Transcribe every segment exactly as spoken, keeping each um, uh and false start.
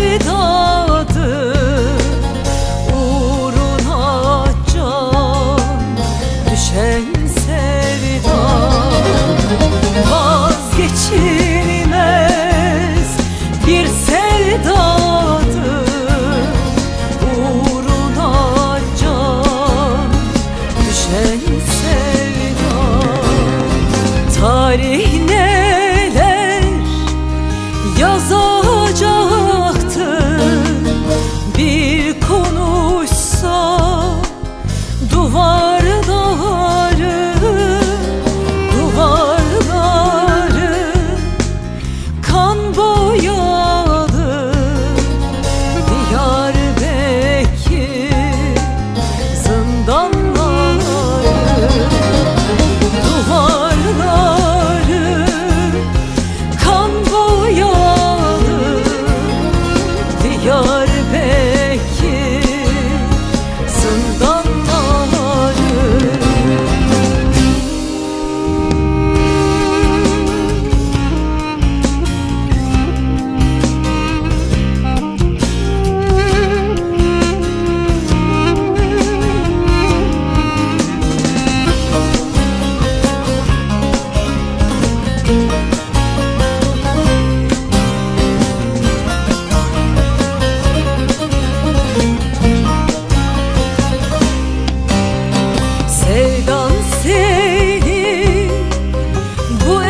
sevdadır, uğruna can düşen sevda. Vazgeçilmez bir sevdadır, uğruna can düşen sevda. Tarih neler yazacaktır, bir konuşsa duvarları, duvarları kan boyalı. Diyarbakır zindanları, duvarları kan boyalı. Diyarbakır zindanları. Sevdan senin bu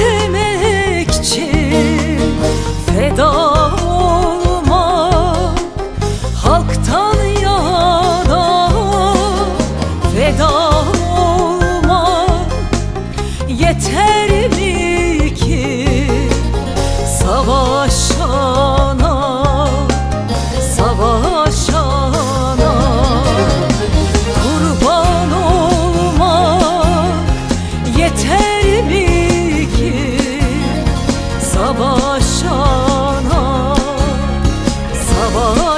emekçi, feda olma halktan yana, feda olma yeter mi ki savaşana, savaşana. Kurban olmak yeter mi ki savaşana, savaşana.